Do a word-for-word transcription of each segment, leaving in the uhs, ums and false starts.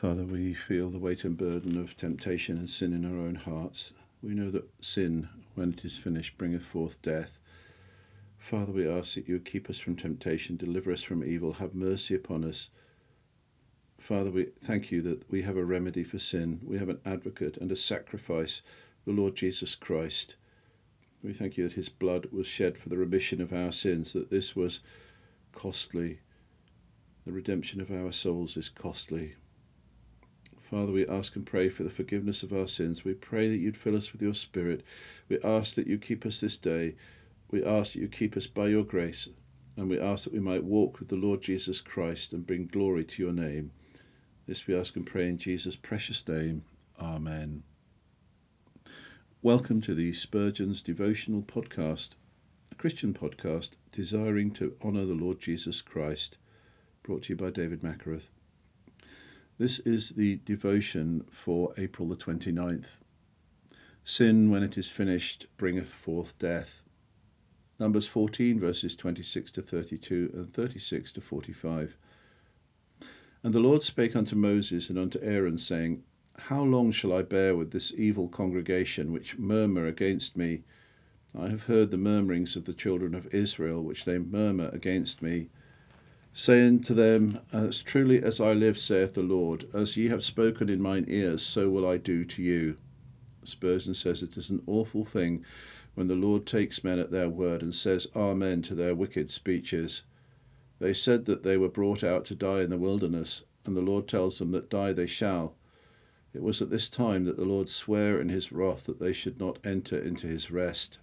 Father, we feel the weight and burden of temptation and sin in our own hearts. We know that sin, when it is finished, bringeth forth death. Father, we ask that you would keep us from temptation, deliver us from evil, have mercy upon us. Father, we thank you that we have a remedy for sin. We have an advocate and a sacrifice, the Lord Jesus Christ. We thank you that his blood was shed for the remission of our sins, that this was costly. The redemption of our souls is costly. Father, we ask and pray for the forgiveness of our sins. We pray that you'd fill us with your Spirit. We ask that you keep us this day. We ask that you keep us by your grace. And we ask that we might walk with the Lord Jesus Christ and bring glory to your name. This we ask and pray in Jesus' precious name. Amen. Welcome to the Spurgeon's Devotional Podcast, a Christian podcast desiring to honour the Lord Jesus Christ, brought to you by David Mackereth. This is the devotion for April the twenty-ninth. Sin, when it is finished, bringeth forth death. Numbers fourteen, verses twenty-six to thirty-two and thirty-six to forty-five. And the Lord spake unto Moses and unto Aaron, saying, How long shall I bear with this evil congregation, which murmur against me? I have heard the murmurings of the children of Israel, which they murmur against me, saying to them, As truly as I live, saith the Lord, as ye have spoken in mine ears, so will I do to you. Spurgeon says it is an awful thing when the Lord takes men at their word and says amen to their wicked speeches. They said that they were brought out to die in the wilderness, and the Lord tells them that die they shall. It was at this time that the Lord sware in his wrath that they should not enter into his rest.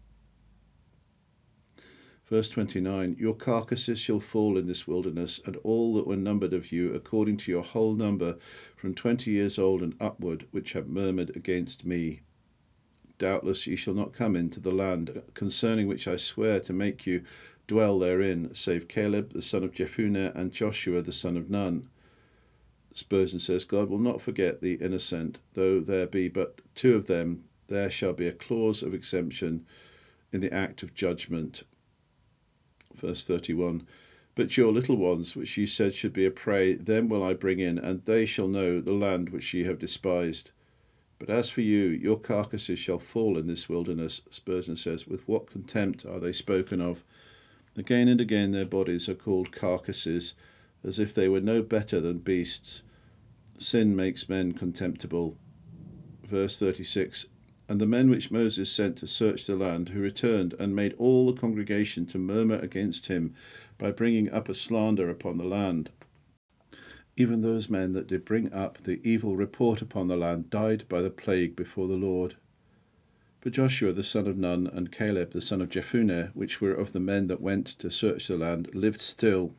Verse twenty-nine, Your carcasses shall fall in this wilderness, and all that were numbered of you, according to your whole number, from twenty years old and upward, which have murmured against me. Doubtless ye shall not come into the land, concerning which I swear to make you dwell therein, save Caleb the son of Jephunneh and Joshua the son of Nun. Spurgeon says, God will not forget the innocent, though there be but two of them, there shall be a clause of exemption in the act of judgment. Verse thirty-one, But your little ones, which ye said should be a prey, them will I bring in, and they shall know the land which ye have despised. But as for you, your carcasses shall fall in this wilderness. Spurgeon says, with what contempt are they spoken of? Again and again their bodies are called carcasses, as if they were no better than beasts. Sin makes men contemptible. Verse thirty-six, And the men which Moses sent to search the land, who returned and made all the congregation to murmur against him by bringing up a slander upon the land. Even those men that did bring up the evil report upon the land died by the plague before the Lord. But Joshua the son of Nun and Caleb the son of Jephunneh, which were of the men that went to search the land, lived still.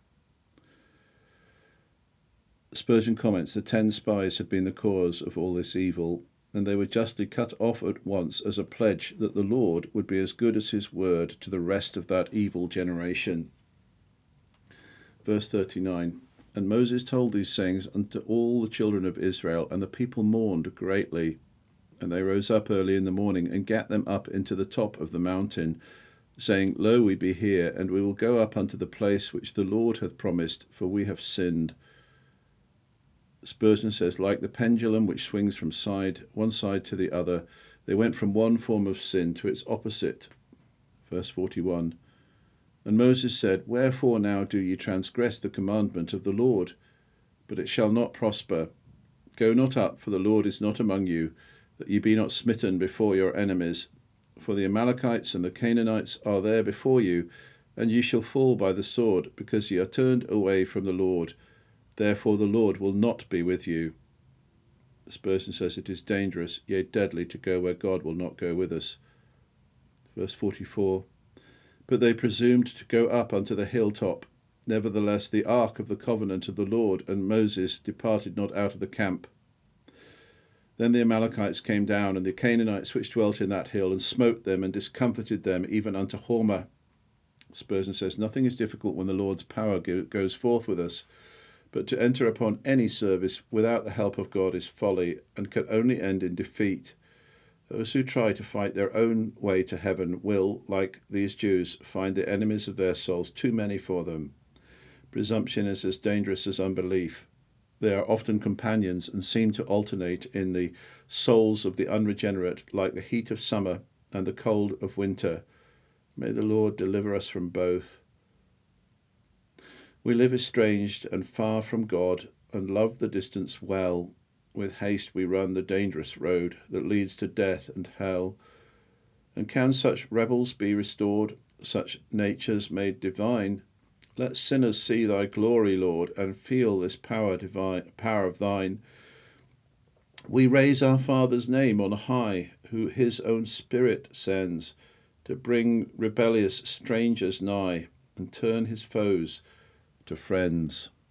Spurgeon comments, the ten spies had been the cause of all this evil, and they were justly cut off at once as a pledge that the Lord would be as good as his word to the rest of that evil generation. Verse thirty-nine, And Moses told these sayings unto all the children of Israel, and the people mourned greatly. And they rose up early in the morning, and gat them up into the top of the mountain, saying, Lo, we be here, and we will go up unto the place which the Lord hath promised, for we have sinned. Spurgeon says, like the pendulum which swings from side, one side to the other, they went from one form of sin to its opposite. Verse forty-one, And Moses said, Wherefore now do ye transgress the commandment of the Lord? But it shall not prosper. Go not up, for the Lord is not among you, that ye be not smitten before your enemies. For the Amalekites and the Canaanites are there before you, and ye shall fall by the sword, because ye are turned away from the Lord. Therefore the Lord will not be with you. Spurgeon says it is dangerous, yea, deadly, to go where God will not go with us. Verse forty-four, But they presumed to go up unto the hilltop. Nevertheless the ark of the covenant of the Lord and Moses departed not out of the camp. Then the Amalekites came down, and the Canaanites which dwelt in that hill, and smote them, and discomfited them, even unto Hormah. Spurgeon says, Nothing is difficult when the Lord's power go- goes forth with us, but to enter upon any service without the help of God is folly, and can only end in defeat. Those who try to fight their own way to heaven will, like these Jews, find the enemies of their souls too many for them. Presumption is as dangerous as unbelief. They are often companions and seem to alternate in the souls of the unregenerate, like the heat of summer and the cold of winter. May the Lord deliver us from both. We live estranged and far from God, and love the distance well. With haste we run the dangerous road that leads to death and hell. And can such rebels be restored, such natures made divine? Let sinners see thy glory, Lord, and feel this power divine, power of thine. We raise our Father's name on high, who his own Spirit sends, to bring rebellious strangers nigh, and turn his foes to friends.